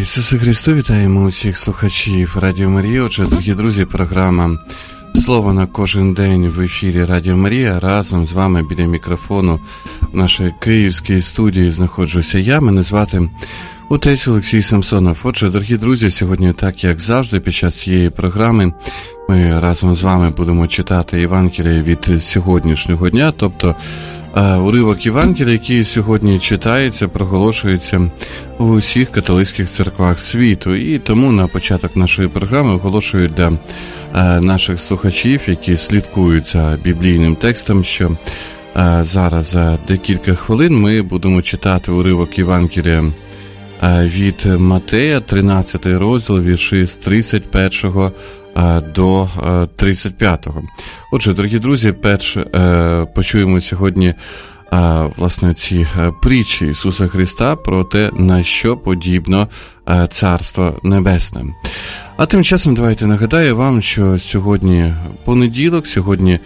Ісусу Христу, вітаємо усіх слухачів Радіо Марія. Отже, дорогі друзі, програма «Слово на кожен день» в ефірі Радіо Марія. Разом з вами біля мікрофону в нашій київській студії знаходжуся я. Мене звати отець Олексій Самсонов. Отже, дорогі друзі, сьогодні, так як завжди, під час цієї програми ми разом з вами будемо читати Євангеліє від сьогоднішнього дня, тобто уривок Євангелія, який сьогодні читається, проголошується в усіх католицьких церквах світу. І тому на початок нашої програми оголошую для наших слухачів, які слідкують за біблійним текстом, що зараз за декілька хвилин ми будемо читати уривок Євангелія від Матея, 13 розділ, вірші з 31 до 35-го. Отже, дорогі друзі, почуємо сьогодні власне ці притчі Ісуса Христа про те, на що подібно Царство Небесне. А тим часом давайте нагадаю вам, що сьогодні понеділок, сьогодні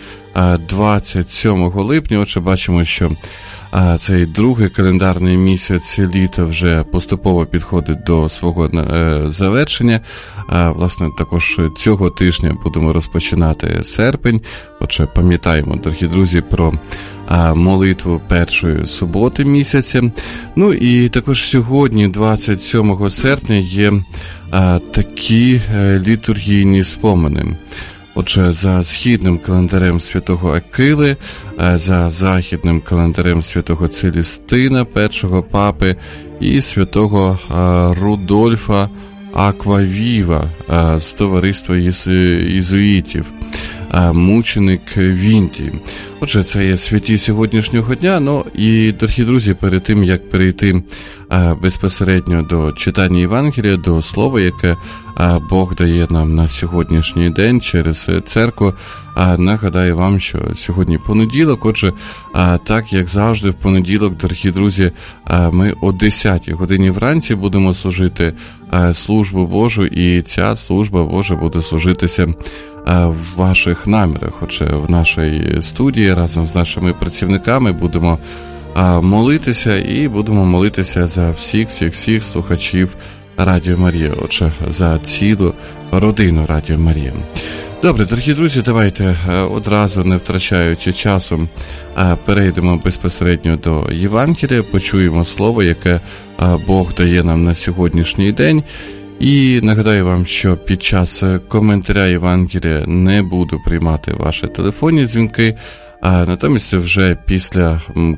27 липня, отже, бачимо, що цей другий календарний місяць літа вже поступово підходить до свого завершення. Власне, також цього тижня будемо розпочинати серпень. Отже, пам'ятаємо, дорогі друзі, про молитву першої суботи місяця. Ну і також сьогодні, 27 серпня, є такі літургійні спомини. Отже, за східним календарем святого Акили, за західним календарем святого Целістина, першого папи, і святого Рудольфа Аквавіва з товариства єзуїтів, мученик Вінтій. Отже, це є святі сьогоднішнього дня. Ну і, дорогі друзі, перед тим, як перейти безпосередньо до читання Євангелія, до слова, яке Бог дає нам на сьогоднішній день через церкву, нагадаю вам, що сьогодні понеділок. Отже, так як завжди в понеділок, дорогі друзі, ми о 10 годині вранці будемо служити службу Божу, і ця служба Божа буде служитися в ваших намірах. Отже, в нашій студії разом з нашими працівниками будемо молитися, і будемо молитися за всіх слухачів Радіо Марія, отже, за цілу родину Радіо Марія. Добре, дорогі друзі, давайте одразу, не втрачаючи часу, перейдемо безпосередньо до Євангелія, почуємо слово, яке Бог дає нам на сьогоднішній день. І нагадаю вам, що під час коментаря Євангелія не буду приймати ваші телефонні дзвінки, а натомість вже після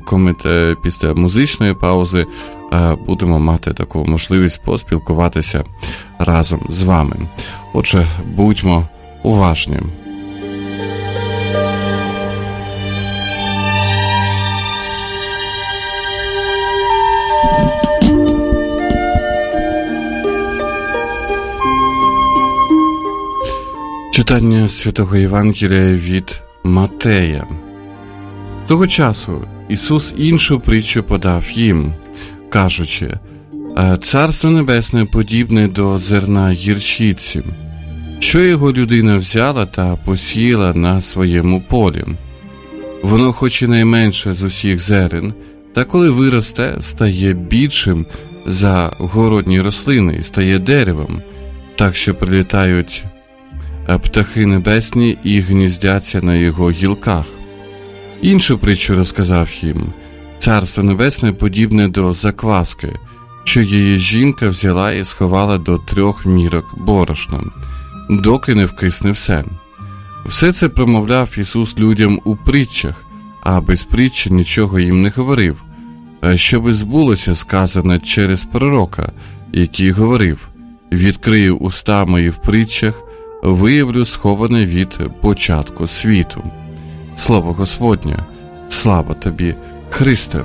музичної паузи будемо мати таку можливість поспілкуватися разом з вами. Отже, будьмо уважні. Читання Святого Євангелія від Матея. Того часу Ісус іншу притчу подав їм, кажучи: «Царство Небесне подібне до зерна гірчиці, що його людина взяла та посіяла на своєму полі. Воно хоч і найменше з усіх зерен, та коли виросте, стає більшим за городні рослини і стає деревом, так що прилітають птахи небесні і гніздяться на його гілках». Іншу притчу розказав їм: «Царство Небесне подібне до закваски, що її жінка взяла і сховала до 3 мірок борошна, доки не вкисне все». Все це промовляв Ісус людям у притчах, а без притчі нічого їм не говорив, щоби збулося сказане через пророка, який говорив: «Відкрию уста мої в притчах, виявлю сховане від початку світу». Слово Господнє, слава тобі, Христе!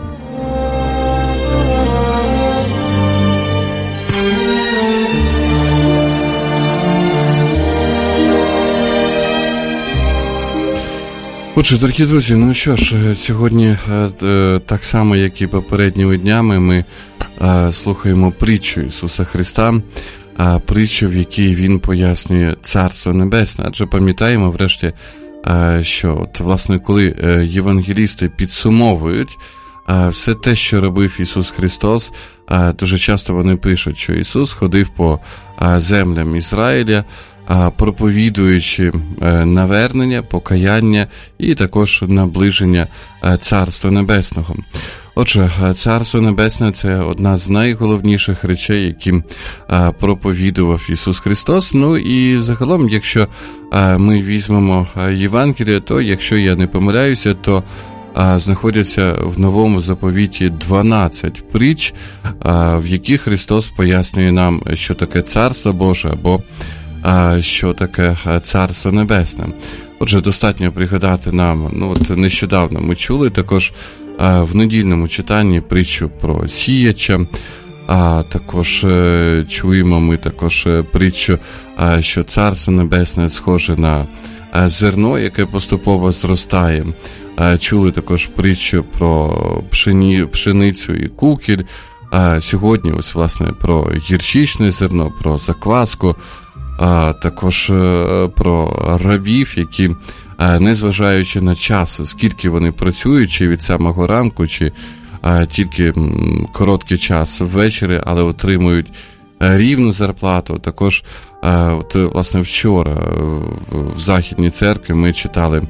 Отже, дорогі друзі, ну що ж, сьогодні так само, як і попередніми днями, ми слухаємо притчу Ісуса Христа, притчу, в якій Він пояснює Царство Небесне. Адже пам'ятаємо, врешті, що, от, власне, коли євангелісти підсумовують все те, що робив Ісус Христос, дуже часто вони пишуть, що Ісус ходив по землям Ізраїля, проповідуючи навернення, покаяння і також наближення Царства Небесного. Отже, Царство Небесне – це одна з найголовніших речей, які проповідував Ісус Христос. Ну і загалом, якщо ми візьмемо Євангеліє, то, якщо я не помиляюся, то знаходяться в Новому заповіті 12 притч, в яких Христос пояснює нам, що таке Царство Боже або що таке Царство Небесне. Отже, достатньо пригадати нам, нещодавно ми чули також в недільному читанні притчу про сіяча, також чуємо ми також притчу, що Царство Небесне схоже на зерно, яке поступово зростає. Чули також притчу про пшеницю і кукіль. Сьогодні ось, власне, про гірчичне зерно, про закваску, також про рабів, які, незважаючи на час, скільки вони працюють, чи від самого ранку, чи тільки короткий час ввечері, але отримують рівну зарплату. Також, власне, вчора в Західній церкві ми читали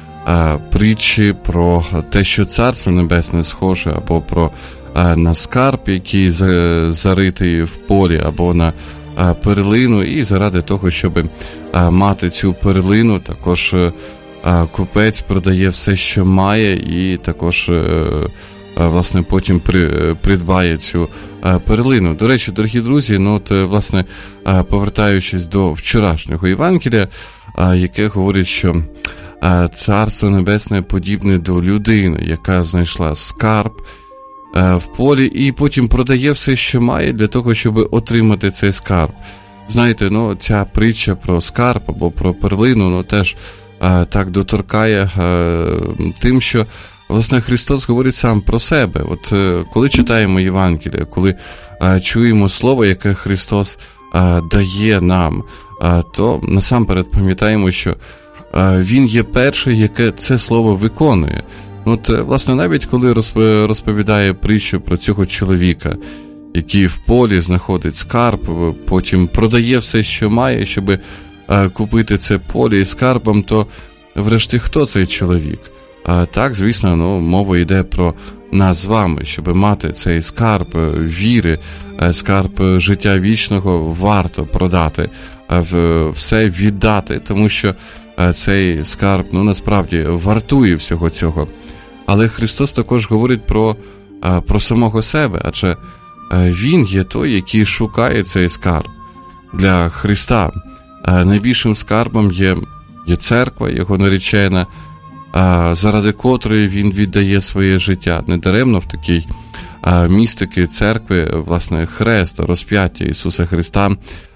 притчі про те, що Царство Небесне схоже або про на скарб, який заритий в полі, або на перлину, і заради того, щоб мати цю перлину, також купець продає все, що має, і також, власне, потім придбає цю перлину. До речі, дорогі друзі, власне, повертаючись до вчорашнього Євангелія, яке говорить, що Царство Небесне подібне до людини, яка знайшла скарб в полі і потім продає все, що має, для того, щоб отримати цей скарб. Знаєте, ця притча про скарб або про перлину, теж так доторкає тим, що, власне, Христос говорить сам про себе. От коли читаємо Євангеліє, коли чуємо слово, яке Христос дає нам, то насамперед пам'ятаємо, що Він є перший, яке це слово виконує. Власне, навіть коли розповідає притчу про цього чоловіка, який в полі знаходить скарб, потім продає все, що має, щоб купити це поле із скарбом, то врешті хто цей чоловік? Так, звісно, мова йде про нас з вами, щоб мати цей скарб віри, скарб життя вічного, варто продати, все віддати, тому що цей скарб, насправді, вартує всього цього. Але Христос також говорить про самого себе, адже Він є той, який шукає цей скарб. Для Христа найбільшим скарбом є церква, його наречена, заради котрої Він віддає своє життя. Недаремно в такій містики церкви, власне, хрест, розп'яття Ісуса Христа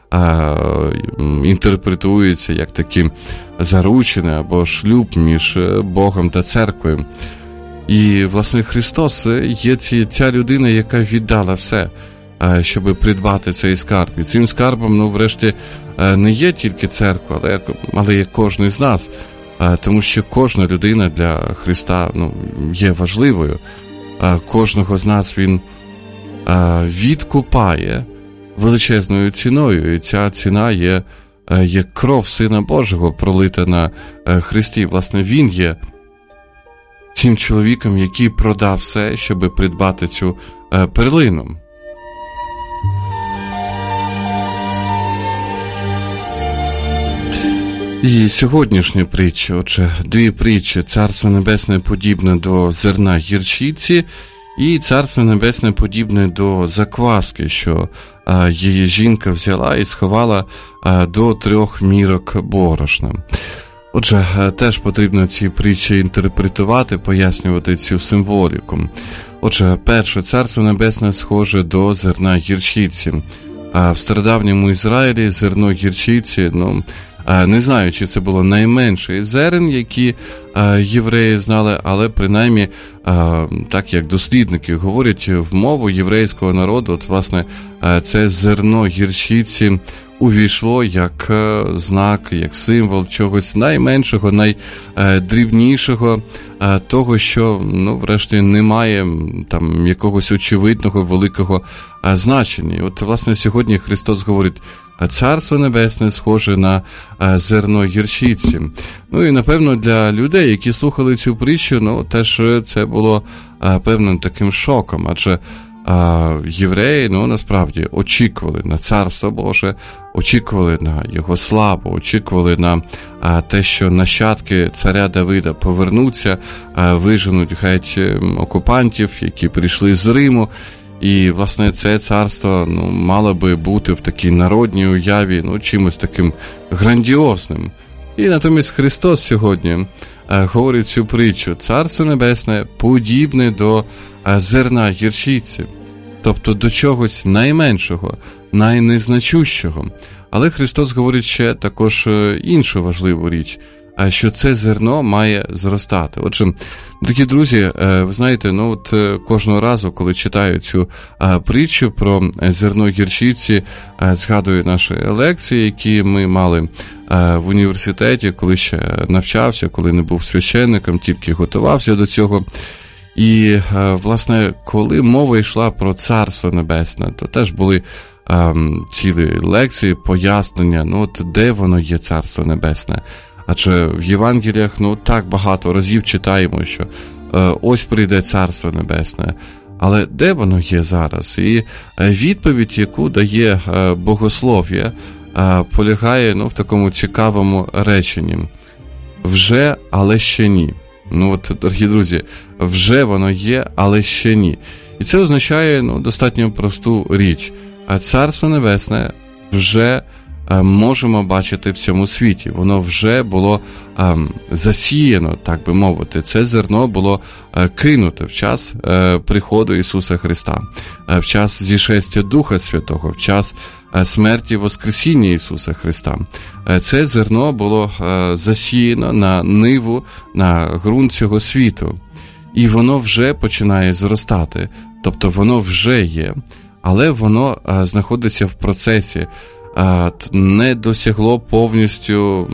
інтерпретується як такі заручини або шлюб між Богом та церквою. І, власне, Христос є ця людина, яка віддала все, щоб придбати цей скарб. І цим скарбом, врешті, не є тільки церква, але є кожен з нас, тому що кожна людина для Христа є важливою. Кожного з нас Він відкупає величезною ціною, і ця ціна є кров Сина Божого, пролита на Христі. Власне, Він є цим чоловіком, який продав все, щоб придбати цю перлину. І сьогоднішня притча, отже, дві притчі. Царство Небесне подібне до зерна гірчиці, і Царство Небесне подібне до закваски, що її жінка взяла і сховала до 3 мірок борошна. Отже, теж потрібно ці притчі інтерпретувати, пояснювати цю символіку. Отже, перше, Царство Небесне схоже до зерна гірчиці. В стародавньому Ізраїлі зерно гірчиці, не знаю, чи це було найменше із зерен, які євреї знали, але принаймні, так як дослідники говорять, в мову єврейського народу, власне, це зерно гірчиці увійшло як знак, як символ чогось найменшого, найдрібнішого, того, що, врешті, немає там якогось очевидного, великого значення. І от, власне, сьогодні Христос говорить, Царство Небесне схоже на зерно гірчиці. І, напевно, для людей, які слухали цю притчу, теж це було певним таким шоком, адже євреї, насправді, очікували на Царство Боже, очікували на Його славу, очікували на те, що нащадки царя Давида повернуться, виженуть геть окупантів, які прийшли з Риму. І, власне, це царство мало би бути в такій народній уяві чимось таким грандіозним. І натомість Христос сьогодні говорить цю притчу. Царство Небесне подібне до зерна гірчиці, тобто до чогось найменшого, найнезначущого. Але Христос говорить ще також іншу важливу річ, що це зерно має зростати. Отже, дорогі друзі, ви знаєте, кожного разу, коли читаю цю притчу про зерно гірчиці, згадую наші лекції, які ми мали в університеті, коли ще навчався, коли не був священником, тільки готувався до цього. І, власне, коли мова йшла про Царство Небесне, то теж були цілі лекції, пояснення, де воно є Царство Небесне. Адже в Євангеліях, так багато разів читаємо, що ось прийде Царство Небесне. Але де воно є зараз? І відповідь, яку дає богослов'я, полягає в такому цікавому реченні. Вже, але ще ні. Дорогі друзі, вже воно є, але ще ні. І це означає, достатньо просту річ. Царство Небесне вже можемо бачити в цьому світі. Воно вже було засіяно, так би мовити. Це зерно було кинуте в час приходу Ісуса Христа, в час зішестя Духа Святого, в час смерті і воскресіння Ісуса Христа. Це зерно було засіяно на ниву, на ґрунт цього світу. І воно вже починає зростати. Тобто воно вже є, але воно знаходиться в процесі, не досягло повністю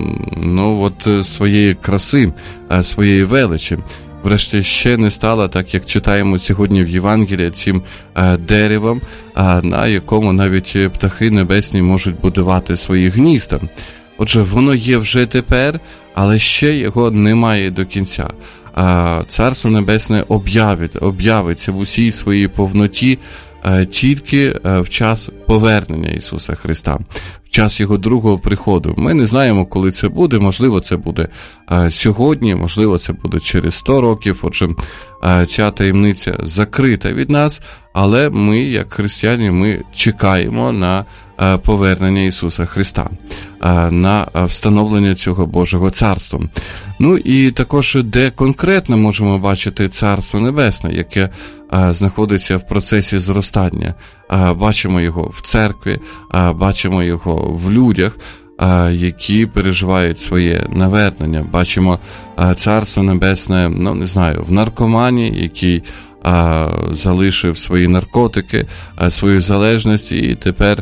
своєї краси, своєї величі. Врешті ще не стало, так як читаємо сьогодні в Євангелії, цим деревом, на якому навіть птахи небесні можуть будувати свої гнізда. Отже, воно є вже тепер, але ще його немає до кінця. Царство Небесне об'явиться в усій своїй повноті тільки в час повернення Ісуса Христа, в час Його другого приходу. Ми не знаємо, коли це буде, можливо, це буде сьогодні, можливо, це буде через 100 років, отже, ця таємниця закрита від нас, але ми, як християни, ми чекаємо на повернення Ісуса Христа, на встановлення цього Божого Царства. І також, де конкретно можемо бачити Царство Небесне, яке знаходиться в процесі зростання. Бачимо його в церкві, бачимо його в людях, які переживають своє навернення. Бачимо Царство Небесне, в наркомані, який залишив свої наркотики, свою залежність і тепер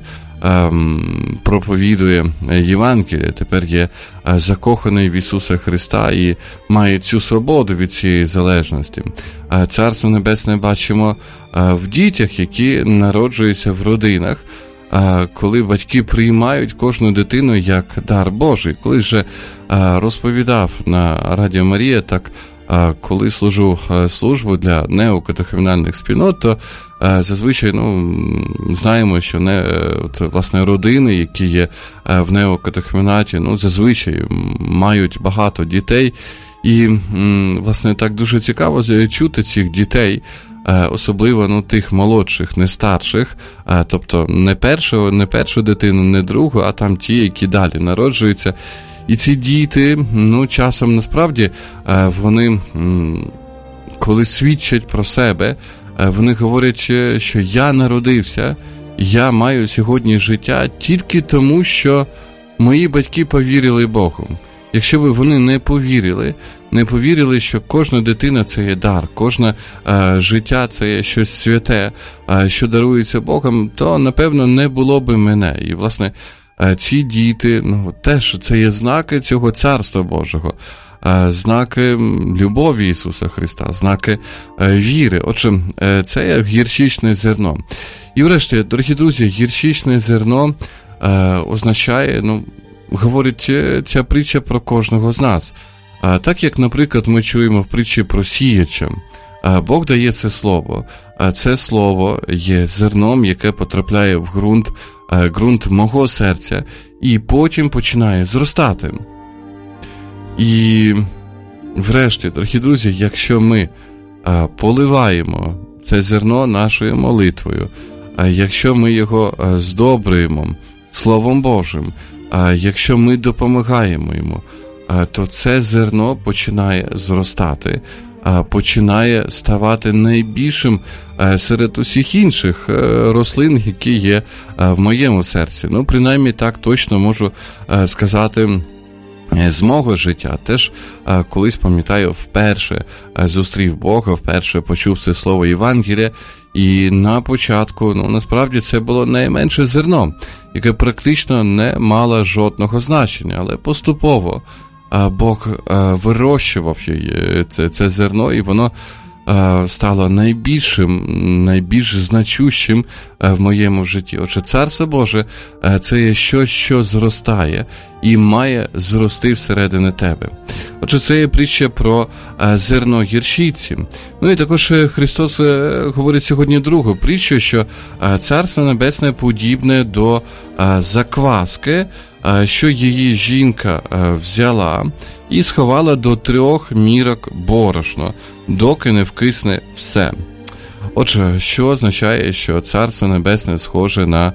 проповідує Євангеліє, тепер є закоханий в Ісуса Христа і має цю свободу від цієї залежності. Царство Небесне бачимо в дітях, які народжуються в родинах, коли батьки приймають кожну дитину як дар Божий. Колись же розповідав на Радіо Марія, так коли служу службу для неокатехумінальних спільнот, то зазвичай знаємо, що власне родини, які є в неокатехумінаті, зазвичай мають багато дітей. І, власне, так дуже цікаво чути цих дітей, особливо тих молодших, не старших, тобто не першу дитину, не другу, а там ті, які далі народжуються. І ці діти, часом насправді, вони, коли свідчать про себе, вони говорять, що я народився, я маю сьогодні життя тільки тому, що мої батьки повірили Богу. Якщо б вони не повірили, не повірили, що кожна дитина – це є дар, кожне життя – це є щось святе, що дарується Богом, то, напевно, не було би мене. І, власне, ці діти, теж це є знаки цього Царства Божого, знаки любові Ісуса Христа, знаки віри. Отже, це є гірчичне зерно. І врешті, дорогі друзі, гірчичне зерно означає, говорить ця притча про кожного з нас. Так як, наприклад, ми чуємо в притчі про сіяча, Бог дає це слово, а це слово є зерном, яке потрапляє в ґрунт мого серця, і потім починає зростати. І врешті, дорогі друзі, якщо ми поливаємо це зерно нашою молитвою, якщо ми його здобрюємо Словом Божим, якщо ми допомагаємо йому, то це зерно починає зростати, починає ставати найбільшим серед усіх інших рослин, які є в моєму серці. Принаймні так точно можу сказати з мого життя. Теж колись, пам'ятаю, вперше зустрів Бога, вперше почув це слово Євангелія, і на початку, насправді це було найменше зерно, яке практично не мало жодного значення, але поступово Бог вирощував це зерно, і воно стало найбільш значущим в моєму житті. Отже, Царство Боже – це є щось, що зростає і має зрости всередини тебе. Отже, це є притча про зерно гірчиці. І також Христос говорить сьогодні другу притчу, що Царство Небесне подібне до закваски, що її жінка взяла і сховала до 3 мірок борошна, доки не вкисне все. Отже, що означає, що Царство Небесне схоже на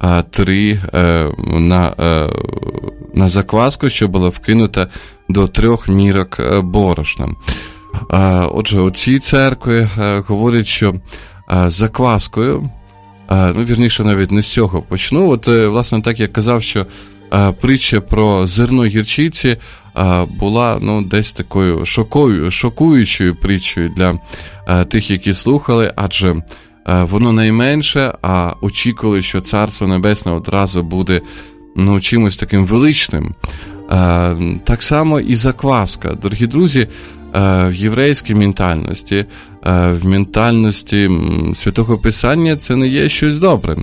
закваску, що була вкинута до 3 мірок борошна. Отже, у цій церкві говорять, що закваскою, вірніше навіть не з цього почну, власне, так як казав, що притча про зерно гірчиці була десь такою шокуючою притчею для тих, які слухали, адже воно найменше, а очікували, що Царство Небесне одразу буде чимось таким величним. Так само і закваска. Дорогі друзі, в єврейській ментальності, в ментальності Святого Писання це не є щось добре.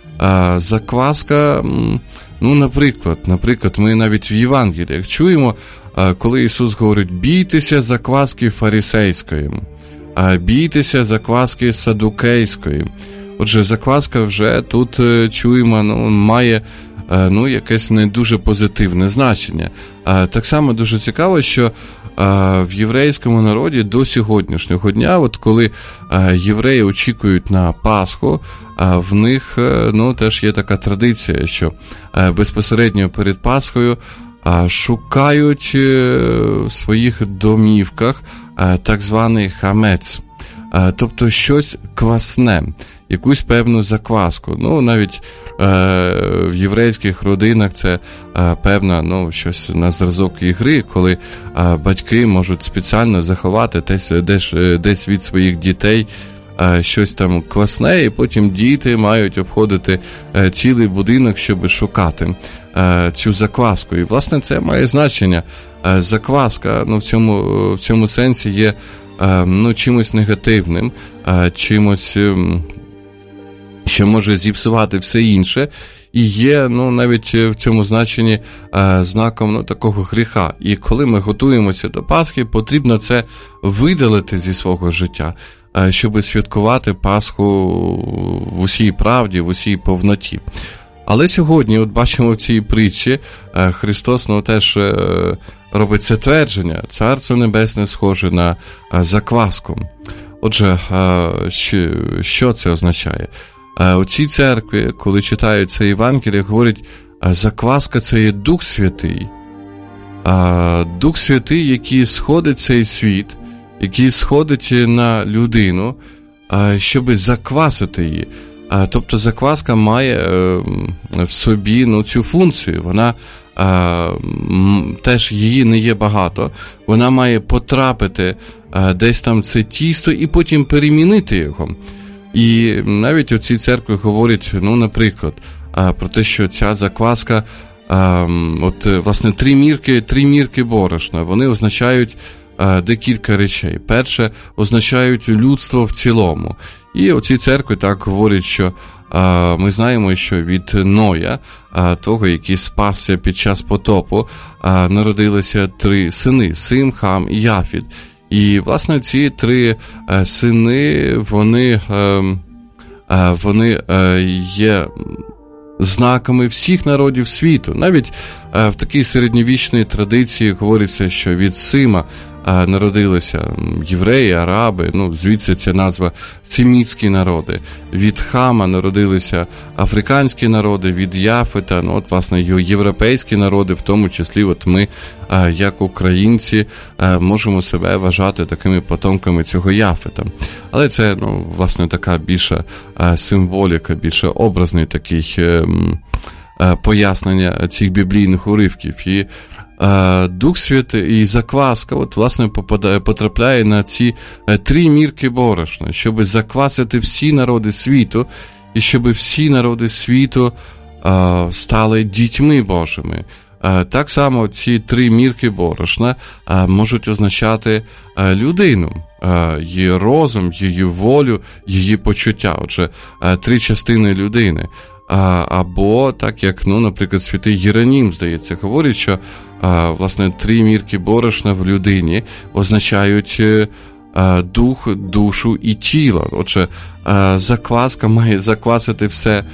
Закваска, наприклад, ми навіть в Євангеліях чуємо, коли Ісус говорить: бійтеся закваски фарисейської, бійтеся закваски садукейської. Отже, закваска вже тут чуємо, має якесь не дуже позитивне значення. Так само дуже цікаво, що в єврейському народі до сьогоднішнього дня, коли євреї очікують на Пасху, в них теж є така традиція, що безпосередньо перед Пасхою шукають в своїх домівках так званий хамец, тобто щось квасне, якусь певну закваску. Навіть в єврейських родинах це певна, щось на зразок ігри, коли батьки можуть спеціально заховати десь від своїх дітей щось там квасне, і потім діти мають обходити цілий будинок, щоб шукати цю закваску. І, власне, це має значення. Закваска, в цьому сенсі є чимось негативним, чимось, що може зіпсувати все інше, і є, навіть в цьому значенні знаком такого гріха. І коли ми готуємося до Пасхи, потрібно це видалити зі свого життя, щоб святкувати Пасху в усій правді, в усій повноті. Але сьогодні, бачимо в цій притчі, Христос теж робить це твердження: Царство Небесне схоже на закваску. Отже, що це означає? У цій церкві, коли читають це Євангеліє, говорять: закваска – це є Дух Святий. Дух Святий, який сходить в цей світ, який сходить на людину, щоб заквасити її. Тобто закваска має в собі цю функцію. Вона теж її не є багато, вона має потрапити десь там це тісто і потім перемінити його. І навіть у цій церкві говорять, ну, наприклад, про те, що ця закваска, от, власне, три мірки борошна, вони означають декілька речей. Перше, означають людство в цілому. І у цій церкві так говорять, що ми знаємо, що від Ноя, того, який спасся під час потопу, народилися 3 сини – Сим, Хам і Яфіт. І, власне, ці 3 сини, вони є знаками всіх народів світу. Навіть в такій середньовічній традиції говориться, що від Сима народилися євреї, араби, ну, звідси ця назва семітські народи. Від Хама народилися африканські народи, від Яфета, ну, от, власне, європейські народи, в тому числі, от ми, як українці, можемо себе вважати такими потомками цього Яфета. Але це, ну, власне, така більша символіка, більше образний такий пояснення цих біблійних уривків. І Дух Святий і закваска, от, власне, потрапляє на ці 3 мірки борошна, щоб заквасити всі народи світу, і щоб всі народи світу стали дітьми Божими. Так само ці 3 мірки борошна можуть означати людину, її розум, її волю, її почуття. Отже, 3 частини людини. Або, так як, ну, наприклад, святий Єронім, здається, говорить, що, власне, 3 мірки борошна в людині означають дух, душу і тіло. Отже, закваска має заквасити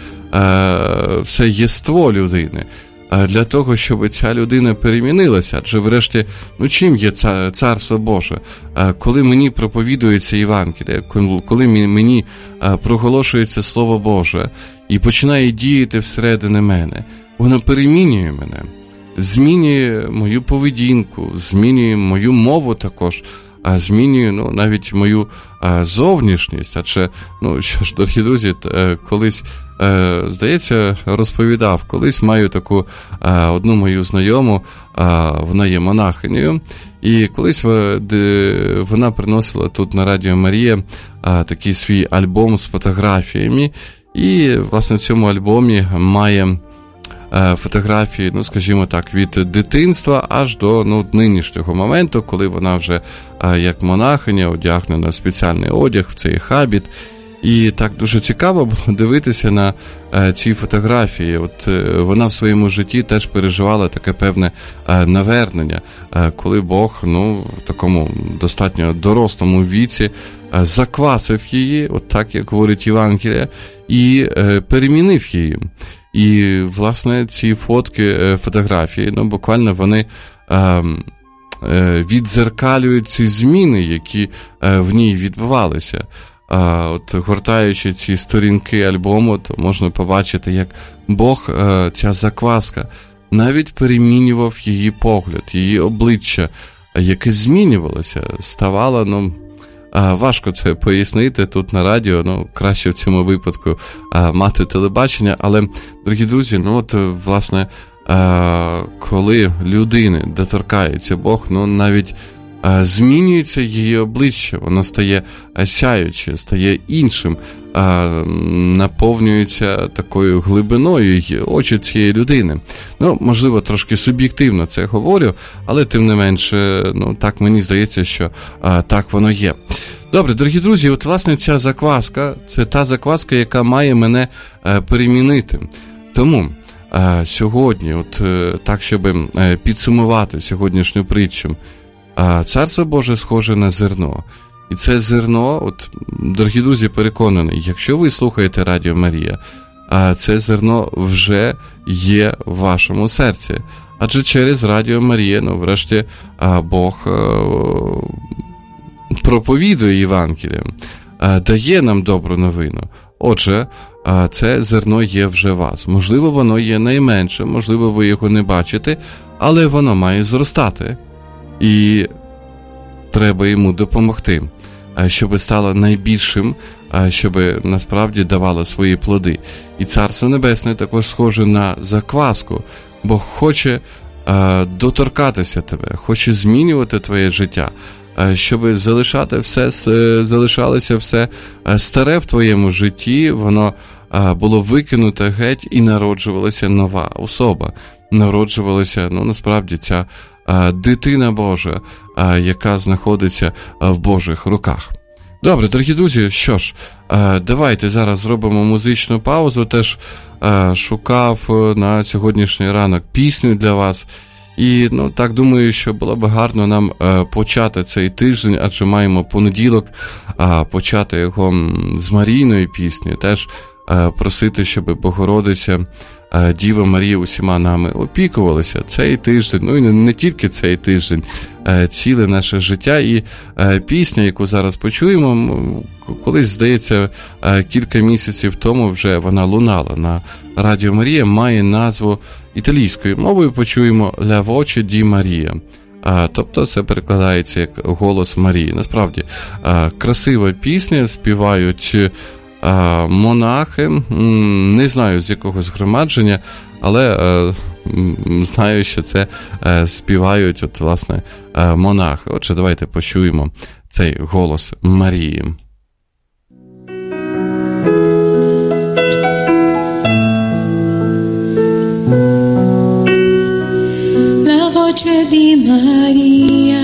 все єство людини. Для того, щоб ця людина перемінилася. Адже, врешті, ну, чим є Царство Боже? Коли мені проповідується Євангеліє, коли мені проголошується Слово Боже і починає діяти всередині мене, воно перемінює мене, змінює мою поведінку, змінює мою мову також, змінює, ну, навіть мою зовнішність. Адже, ну, що ж, дорогі друзі, колись, здається, розповідав, колись маю таку одну мою знайому, вона є монахинею, і колись вона приносила тут на Радіо Марія такий свій альбом з фотографіями, і, власне, в цьому альбомі має фотографії, ну, скажімо так, від дитинства аж до, ну, нинішнього моменту, коли вона вже як монахиня одягнена в спеціальний одяг, в цей хабіт. І так дуже цікаво було дивитися на ці фотографії. От вона в своєму житті теж переживала таке певне навернення, коли Бог, ну, в такому достатньо дорослому віці заквасив її, от так, як говорить Євангеліє, і перемінив її. І, власне, ці фотографії, ну, буквально вони віддзеркалюють ці зміни, які в ній відбувалися. От, гортаючи ці сторінки альбому, то можна побачити, як Бог, ця закваска, навіть перемінював її погляд, її обличчя, яке змінювалося, ставало, ну, важко це пояснити тут на радіо, ну, краще в цьому випадку мати телебачення, але, дорогі друзі, ну, от, власне, коли людини доторкається Бог, ну, навіть змінюється її обличчя, воно стає сяюче, стає іншим, наповнюється такою глибиною очі цієї людини. Ну, можливо, трошки суб'єктивно це говорю, але тим не менше, ну, так мені здається, що так воно є. Добре, дорогі друзі, от, власне, ця закваска, це та закваска, яка має мене перемінити. Тому сьогодні, от так, щоб підсумувати сьогоднішню притчу, Царство Боже схоже на зерно. І це зерно, от, дорогі друзі, переконаний, якщо ви слухаєте Радіо Марія, це зерно вже є в вашому серці. Адже через Радіо Марія, ну, врешті, Бог проповідує Євангеліє, дає нам добру новину. Отже, це зерно є вже в вас. Можливо, воно є найменше, можливо, ви його не бачите, але воно має зростати. І треба йому допомогти, щоб стало найбільшим, щоб насправді давало свої плоди. І Царство Небесне також схоже на закваску. Бог хоче доторкатися тебе, хоче змінювати твоє життя, щоб залишалося все старе в твоєму житті, воно було викинуте геть і народжувалася нова особа. Народжувалася, насправді, ця дитина Божа, яка знаходиться в Божих руках. Добре, дорогі друзі, що ж, давайте зараз зробимо музичну паузу. Теж шукав на сьогоднішній ранок пісню для вас. І, так думаю, що було б гарно нам почати цей тиждень, адже маємо понеділок, почати його з Марійної пісні. Теж просити, щоб Богородиця, Діва Марія усіма нами опікувалася цей тиждень, і не тільки цей тиждень, ціле наше життя. І пісня, яку зараз почуємо, колись, здається, кілька місяців тому вже вона лунала на Радіо Марія, має назву італійською мовою, почуємо «La voce di Maria». Тобто це перекладається як «голос Марії». Насправді, красива пісня, співають монахи, не знаю з якого згромадження, але знаю, що це співають, власне, монахи. Отже, давайте почуємо цей голос Марії. La voce di Maria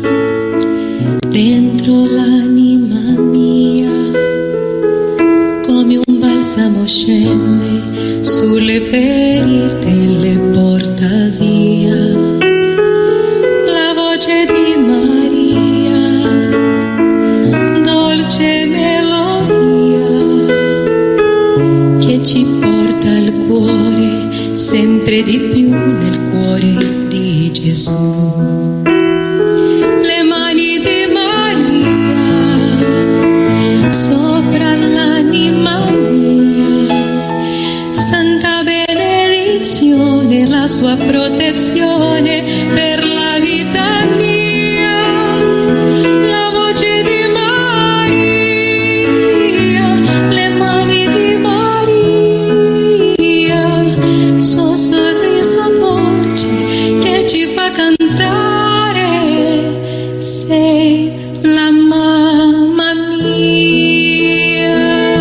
dentro l'anima mia, come un balsamo scende sulle ferite e le porta via. La voce di Maria, dolce melodia, che ci porta al cuore, sempre di più nel cuore di Gesù. Le mani di Maria sopra l'anima mia, santa benedizione, la sua protezione per la vita mia. La voce di Maria, le mani di Maria, suo sorriso dolce che ci fa cantare, sei la mamma mia.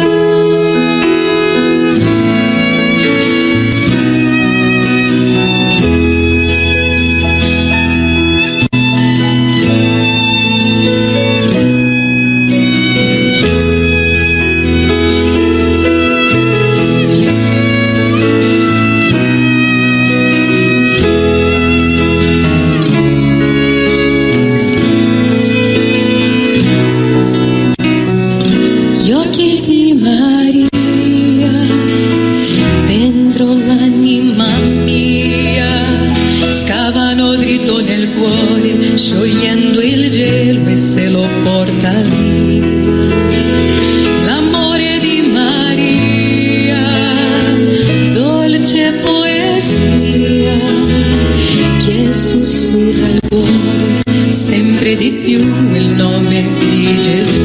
Gli occhi di Maria dentro l'anima mia scavano dritto nel cuore, sciogliendo il gelo e se lo porta via. L'amore di Maria, dolce poesia, che sussurra al cuore sempre di più il nome di Gesù.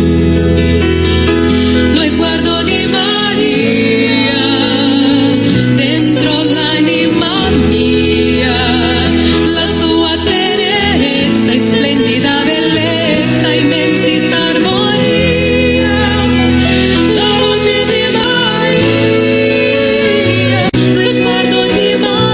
Lo sguardo di Maria dentro l'anima mia, la sua tenerezza e splendida bellezza, immensità, armonia. La voce di Maria, lo sguardo di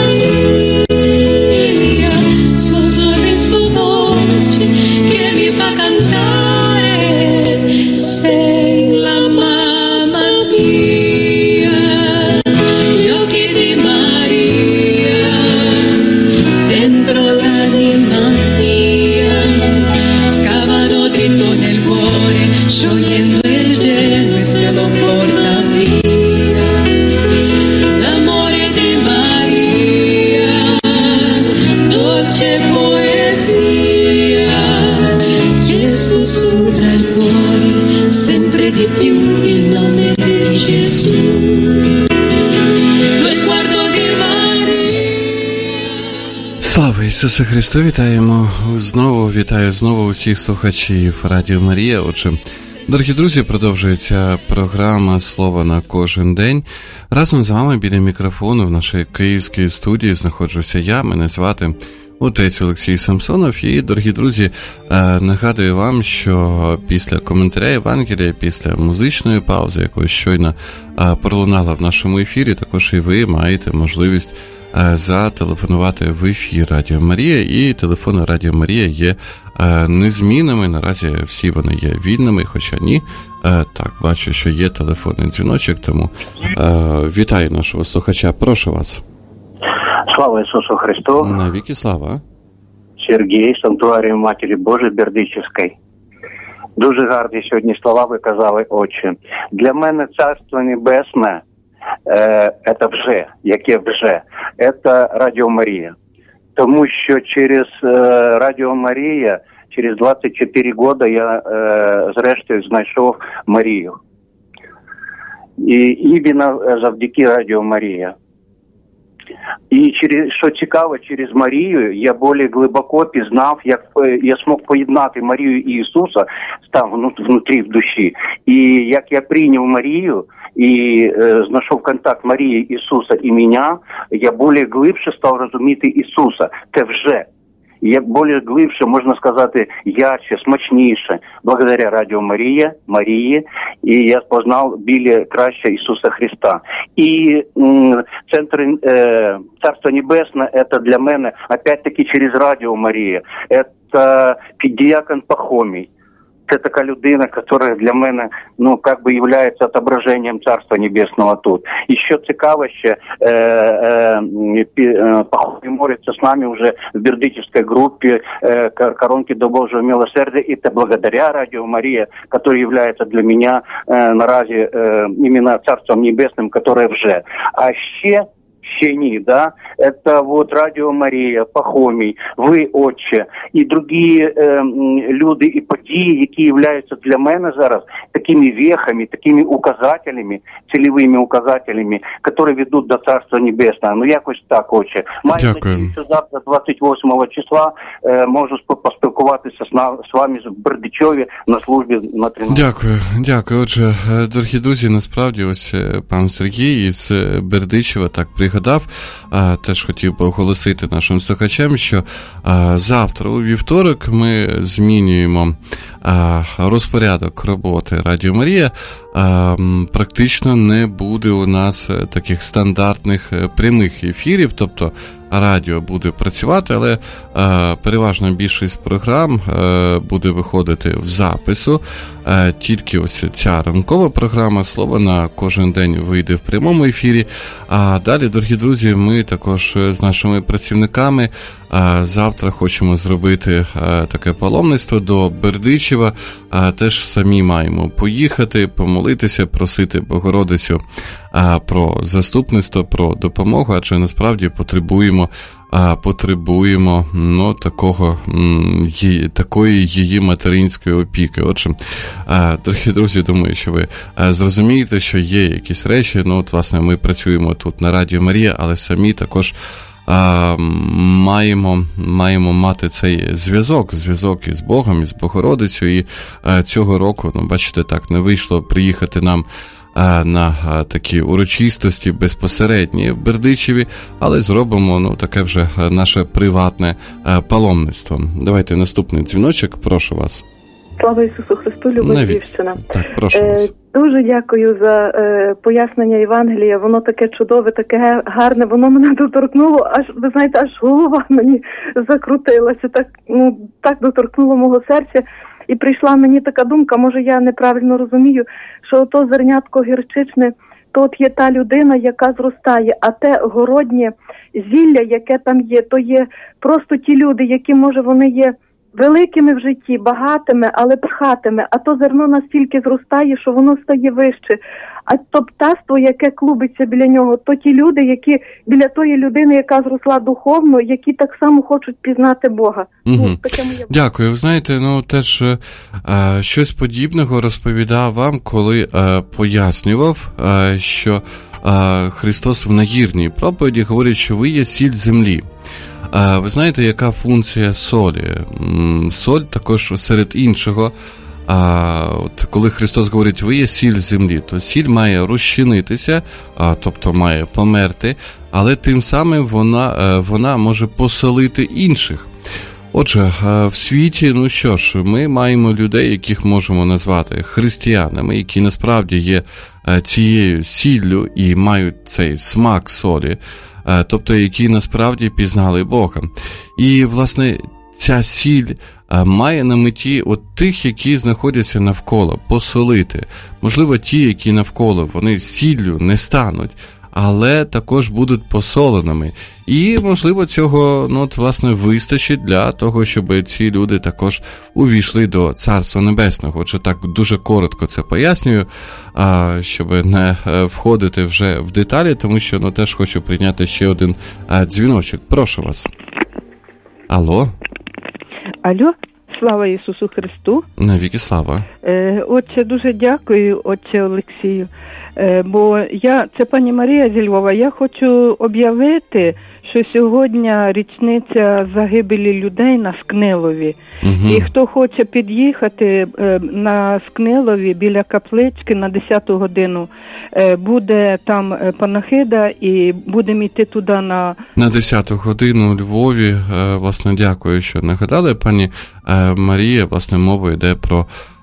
Maria, suo sorriso dolce che mi fa cantare, sei la mamma mia. Gli occhi di Maria dentro l'anima mia scavano dritto nel cuore, sciogliendo il gelo e se lo porta via. L'amore di Maria, dolce poesia, che sussurra al cuore sempre di più il nome di Gesù. Lo sguardo di Maria. Слава Ісусу Христу! Вітаю знову усіх слухачів Радіо Марія. Отже, Дорогі друзі, продовжується програма «Слово на кожен день». Разом з вами біля мікрофону в нашій київській студії знаходжуся я, мене звати отець Олексій Самсонов. І, дорогі друзі, нагадую вам, що після коментаря Євангелія, після музичної паузи, якої щойно пролунала в нашому ефірі, також і ви маєте можливість зателефонувати в ефір Радіо Марія, і телефони Радіо Марія є незмінними. Наразі всі вони є вільними, хоча ні. Так, бачу, що є телефонний дзвіночок, тому вітаю нашого слухача, прошу вас. Слава Ісусу Христу. Навіки слава. Сергій, Санктуарій Матері Божої Бердичівської. Дуже гарні сьогодні слова ви казали, отче. Для мене Царство Небесне це вже, яке вже, це Радіо Марія. Тому що через Радіо Марія, через 24 роки я зрештою знайшов Марію. І іменно завдяки Радіо Марія. І що цікаво, через Марію я більш глибоко пізнав, як я змог поєднати Марію і Ісуса там внутрі в душі. І як я прийняв Марію і знайшов контакт Марії, Ісуса і мене, я більш глибше став розуміти Ісуса. Це вже. Я більш глибше, можна сказати, ярче, смачніше, благодаря Радіо Марії, і я познав більш краще Ісуса Христа. І центр Царство Небесне, це для мене, опять-таки, через Радіо Марія, це Діакон Пахомій. Це така людина, яка для мене, є отображенням Царства Небесного тут. І що цікаво ще, Пахомій молиться з нами вже в Бердичівській групі «Коронки до Божого милосердя», і це благодаря Радіо Марія, яка є для мене наразі іменно Царством Небесним, яке вже. А ще ні, да? Это вот Радіо Марія, Пахомій, ви, отче, і другі люди і події, які являються для мене зараз такими вехами, такими указателями, цільовими указателями, які ведуть до Царства Небесного. Якось так, отче. Маю надію, що завтра, 28 числа, можу поспілкуватися з вами в Бердичеві на службі на 13. Дякую. Отже, дорогі друзі, насправді ось пан Сергій із Бердичева так пригадав, теж хотів би оголосити нашим слухачам, що завтра, у вівторок, ми змінюємо розпорядок роботи Радіо Марія. Практично не буде у нас таких стандартних прямих ефірів, тобто радіо буде працювати, але переважна більшість програм буде виходити в запису. Тільки ось ця ранкова програма «Слово на кожен день» вийде в прямому ефірі. А далі, дорогі друзі, ми також з нашими працівниками завтра хочемо зробити таке паломництво до Бердичева. Теж самі маємо поїхати, помолитися, просити Богородицю про заступництво, про допомогу, адже насправді потребуємо такої її материнської опіки. Отже, дорогі друзі, думаю, що ви зрозумієте, що є якісь речі. Власне, ми працюємо тут на Радіо Марія, але самі також маємо мати цей зв'язок із Богом, із Богородицею. І цього року, бачите, так не вийшло приїхати нам на такі урочистості безпосередні в Бердичеві, але зробимо таке вже наше приватне паломництво. Давайте наступний дзвіночок, прошу вас. Слава Ісусу Христу, люба Дівчина. Так, прошу вас. Дуже дякую за пояснення Євангелія. Воно таке чудове, таке гарне, воно мене доторкнуло, ви знаєте, аж голова мені закрутилася, так доторкнуло мого серця. І прийшла мені така думка, може я неправильно розумію, що ото зернятко гірчичне, то от є та людина, яка зростає, а те городнє зілля, яке там є, то є просто ті люди, які, може, вони є великими в житті, багатими, але пхатими, а то зерно настільки зростає, що воно стає вище. А то птаство, яке клубиться біля нього, то ті люди, які біля тої людини, яка зросла духовно, які так само хочуть пізнати Бога. Угу. Дякую. Ви знаєте, теж щось подібного розповідав вам, коли пояснював, що Христос в нагірній проповіді говорить, що ви є сіль землі. Ви знаєте, яка функція солі? Соль також серед іншого От коли Христос говорить, ви є сіль землі, то сіль має розчинитися, тобто має померти, але тим самим вона може посолити інших. Отже, в світі, ну що ж, ми маємо людей, яких можемо назвати християнами, які насправді є цією сіллю і мають цей смак солі, тобто які насправді пізнали Бога. І, власне, ця сіль має на меті от тих, які знаходяться навколо, посолити. Можливо, ті, які навколо, вони сіллю не стануть, але також будуть посоленими. І, можливо, цього, власне, вистачить для того, щоб ці люди також увійшли до Царства Небесного. Отже, так дуже коротко це пояснюю, щоб не входити вже в деталі, тому що, теж хочу прийняти ще один дзвіночок. Прошу вас. Алло? Алло, слава Ісусу Христу. Навіки слава. Отче, дуже дякую, отче Олексію. Бо це пані Марія зі Львова. Я хочу об'явити, що сьогодні річниця загибелі людей на Скнилові. Угу. І хто хоче під'їхати на Скнилові біля каплички на 10 годину, буде там панахида і будемо йти туди на 10 годину у Львові. Власне, дякую, що нагадали. Пані Марія, власне, мова йде про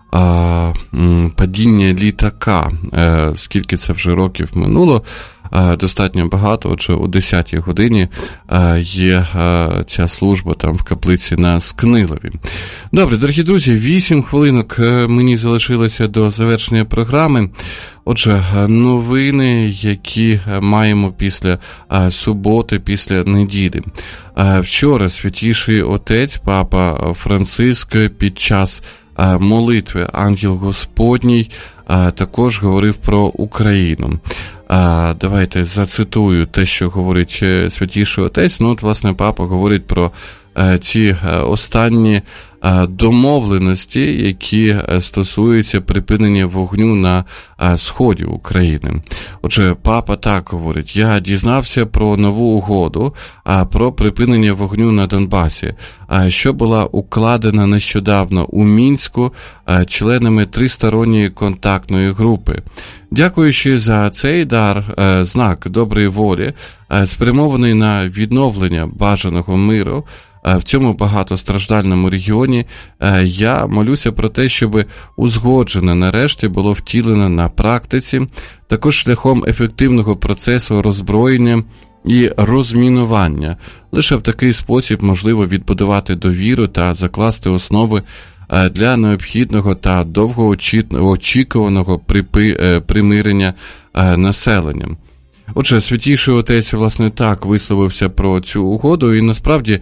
падіння літака. Скільки це вже років минуло, достатньо багато. Отже, о 10-й годині є ця служба там в каплиці на Скнилові. Добре, дорогі друзі, 8 хвилинок мені залишилося до завершення програми. Отже, новини, які маємо після суботи, після неділі. Вчора Святіший Отець, Папа Франциск, під час молитви «Ангел Господній» також говорив про Україну. Давайте зацитую те, що говорить Святіший Отець. Власне, Папа говорить про ці останні домовленості, які стосуються припинення вогню на сході України. Отже, Папа так говорить: «Я дізнався про нову угоду, про припинення вогню на Донбасі, що була укладена нещодавно у Мінську членами тристоронньої контактної групи. Дякуючи за цей дар, знак доброї волі, спрямований на відновлення бажаного миру в цьому багатостраждальному регіоні, я молюся про те, щоб узгоджене нарешті було втілено на практиці, також шляхом ефективного процесу роззброєння і розмінування. Лише в такий спосіб можливо відбудувати довіру та закласти основи для необхідного та довгоочікуваного примирення населення». Отже, Святіший Отець, власне, так висловився про цю угоду, і насправді,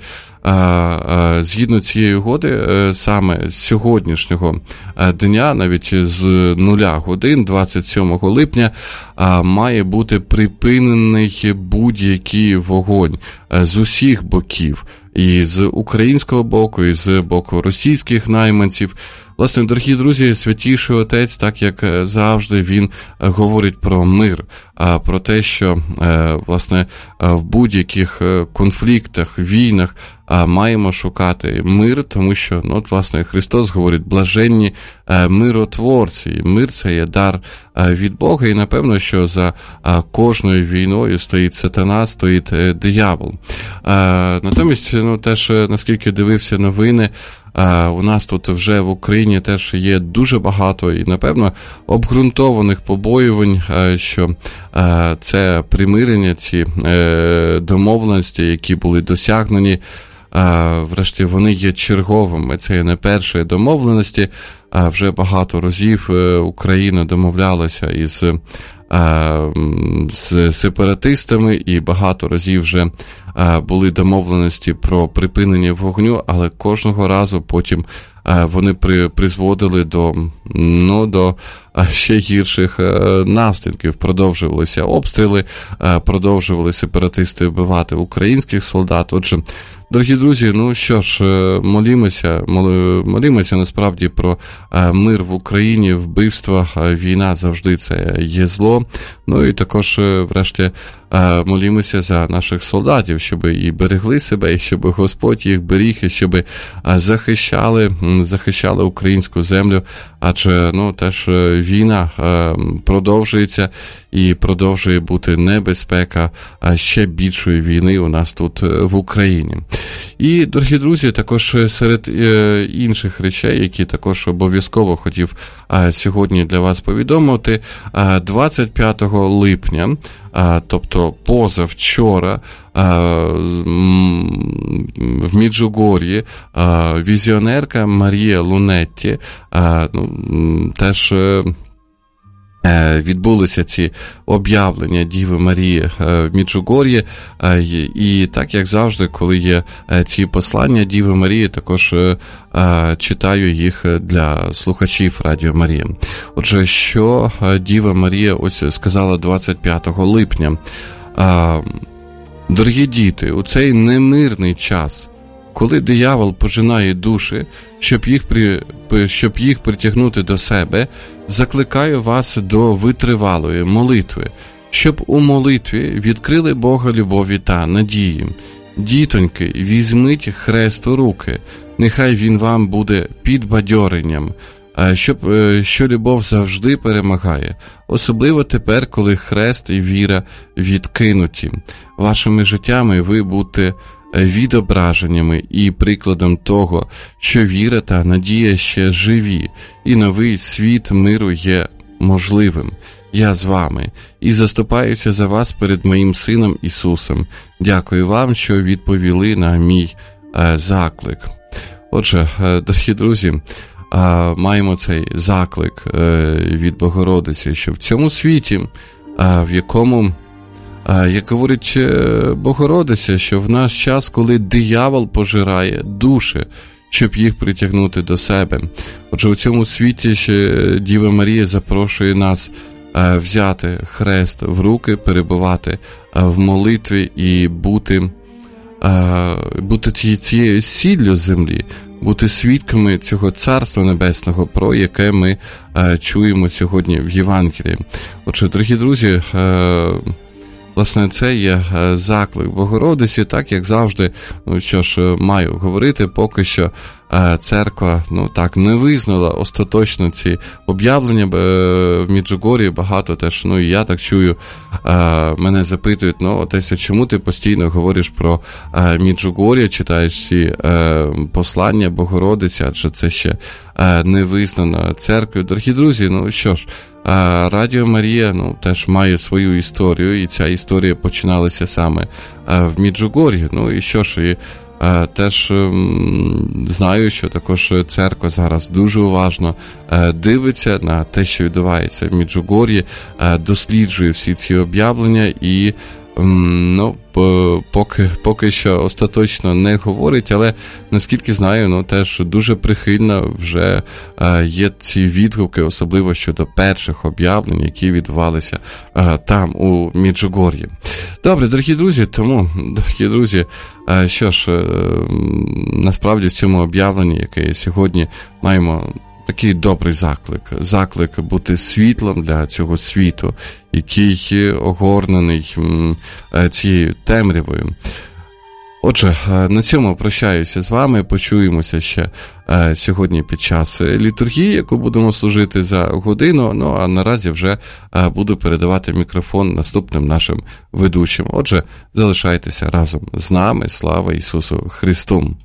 згідно цієї угоди, саме з сьогоднішнього дня, навіть з 0 годин, 27 липня, має бути припинений будь-який вогонь з усіх боків, і з українського боку, і з боку російських найманців. Власне, дорогі друзі, Святіший Отець, так як завжди, він говорить про мир, про те, що, власне, в будь-яких конфліктах, війнах маємо шукати мир, тому що, власне, Христос говорить: блаженні миротворці. Мир – це є дар від Бога, і, напевно, що за кожною війною стоїть сатана, стоїть диявол. Натомість, теж, наскільки дивився новини, у нас тут вже в Україні теж є дуже багато і, напевно, обґрунтованих побоювань, що це примирення, ці домовленості, які були досягнені, врешті вони є черговими. Це є не перші домовленості. Вже багато разів Україна домовлялася із сепаратистами, і багато разів вже були домовленості про припинення вогню, але кожного разу потім вони призводили до ще гірших наслідків. Продовжувалися обстріли, продовжували сепаратисти вбивати українських солдат. Отже, дорогі друзі, що ж, молімося насправді про мир в Україні, вбивства, війна завжди це є зло. І також, врешті, молімося за наших солдатів, щоб і берегли себе, і щоб Господь їх беріг, і щоб захищали українську землю, адже теж війна продовжується і продовжує бути небезпека ще більшої війни у нас тут в Україні. І, дорогі друзі, також серед інших речей, які також обов'язково хотів сьогодні для вас повідомити, 25 липня, тобто позавчора, в Меджугор'ї візіонерка Марія Лунетті теж відбулися ці об'явлення Діви Марії в Меджугор'ї, і так, як завжди, коли є ці послання Діви Марії, також читаю їх для слухачів Радіо Марія. Отже, що Діва Марія ось сказала 25 липня. Дорогі діти, у цей немирний час, коли диявол пожинає душі, щоб їх притягнути до себе, закликаю вас до витривалої молитви, щоб у молитві відкрили Бога любові та надії. Дітоньки, візьміть хрест у руки, нехай він вам буде підбадьоренням, що любов завжди перемагає, особливо тепер, коли хрест і віра відкинуті. Вашими життями ви будете відображеннями і прикладом того, що віра та надія ще живі, і новий світ миру є можливим. Я з вами і заступаюся за вас перед моїм Сином Ісусом. Дякую вам, що відповіли на мій заклик. Отже, дорогі друзі, маємо цей заклик від Богородиці, що в цьому світі, в якому, як говорить Богородиця, що в наш час, коли диявол пожирає душі, щоб їх притягнути до себе. Отже, у цьому світі ще Діва Марія запрошує нас взяти хрест в руки, перебувати в молитві і бути цією сіллю землі, бути свідками цього Царства Небесного, про яке ми чуємо сьогодні в Євангелії. Отже, дорогі друзі, власне, це є заклик Богородиці, так, як завжди, що ж, маю говорити, поки що церква, так, не визнала остаточно ці об'явлення в Меджугор'ї. Багато теж, і я так чую, мене запитують, отець, чому ти постійно говориш про Меджугор'я, читаєш ці послання Богородиці, адже це ще не визнано церквою. Дорогі друзі, що ж, Радіо Марія, теж має свою історію, і ця історія починалася саме в Меджугор'ї. І що ж, і теж знаю, що також церква зараз дуже уважно дивиться на те, що відбувається в Меджугор'ї, досліджує всі ці об'явлення і поки що остаточно не говорить, але наскільки знаю, теж дуже прихильно вже є ці відгуки, особливо щодо перших об'явлень, які відбувалися там у Меджугор'ї. Добре, дорогі друзі, що ж, насправді в цьому об'явленні, яке сьогодні маємо такий добрий заклик бути світлом для цього світу, який огорнений цією темрявою. Отже, на цьому прощаюся з вами, почуємося ще сьогодні під час літургії, яку будемо служити за годину, а наразі вже буду передавати мікрофон наступним нашим ведучим. Отже, залишайтеся разом з нами, слава Ісусу Христу!